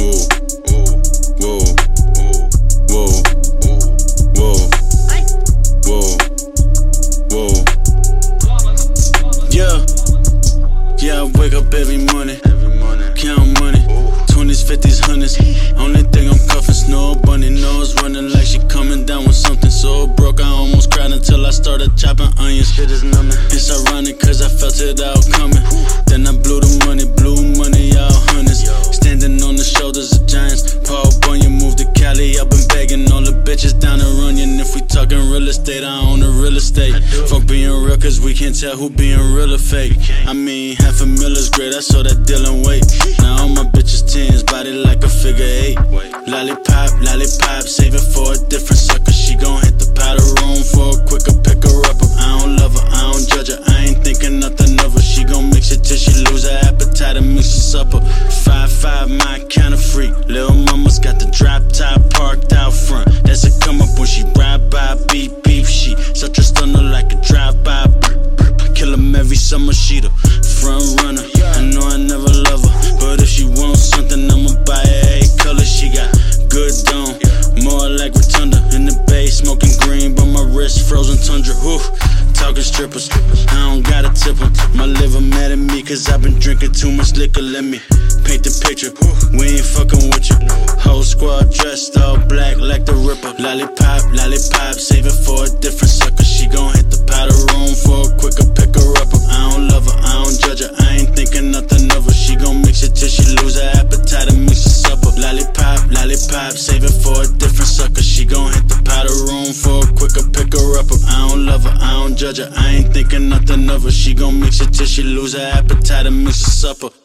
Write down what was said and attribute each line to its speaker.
Speaker 1: Yeah, I wake up every morning, count money, 20s, 50s, 100s. Only thing I'm cuffing, snow bunny nose running like she coming down with something so broke. I almost cried until I started chopping onions. Shit is numbing. It's ironic cause I felt it out coming. Then I blew money, all hundreds. Standing on the shoulders of giants. Paul Bunyan moved to Cali. I've been begging all the bitches down the Runyon. If we talking real estate, I own the real estate. Fuck being real cause we can't tell who being real or fake. I mean, $500,000's great, I saw that deal and wait. Now all my bitches 10s, body like a figure 8. Lollipop, save it for a different sucker. She gon' hit the powder room for a quicker, pick her up. I don't love her, I don't judge her, I ain't thinking nothing of her. She gon' mix it till she lose her appetite and mix her supper. 5'5", my kind of freak. Lil' mama's got the drop top parked out front. That's a come up when she ride by, beep beep. She such a stunner like a drive-by. Kill 'em every summer, she the front runner. I know I never love her, but if she wants something, I'ma buy her a color. She got good dome, more like Rotunda. In the bay, smoking green, but my wrist frozen tundra. Whew, talking strippers, I don't gotta tip 'em. My liver mad at me cause I've been drinking too much liquor. Let me paint the picture, we ain't fucking with you. Whole squad dressed all black like the Ripper. Lollipop, save it for a different sucker. She gon' hit the powder room for a quicker, pick her up. I don't love her, I don't judge her, I ain't thinking nothing of her. She gon' mix it till she lose her appetite and mix her supper. Lollipop, save it for a different sucker. She gon' hit the powder room for a quicker, pick her up. I don't love her, I don't judge her, I ain't thinking nothing of her. She gon' mix it till she lose her appetite and mix her supper.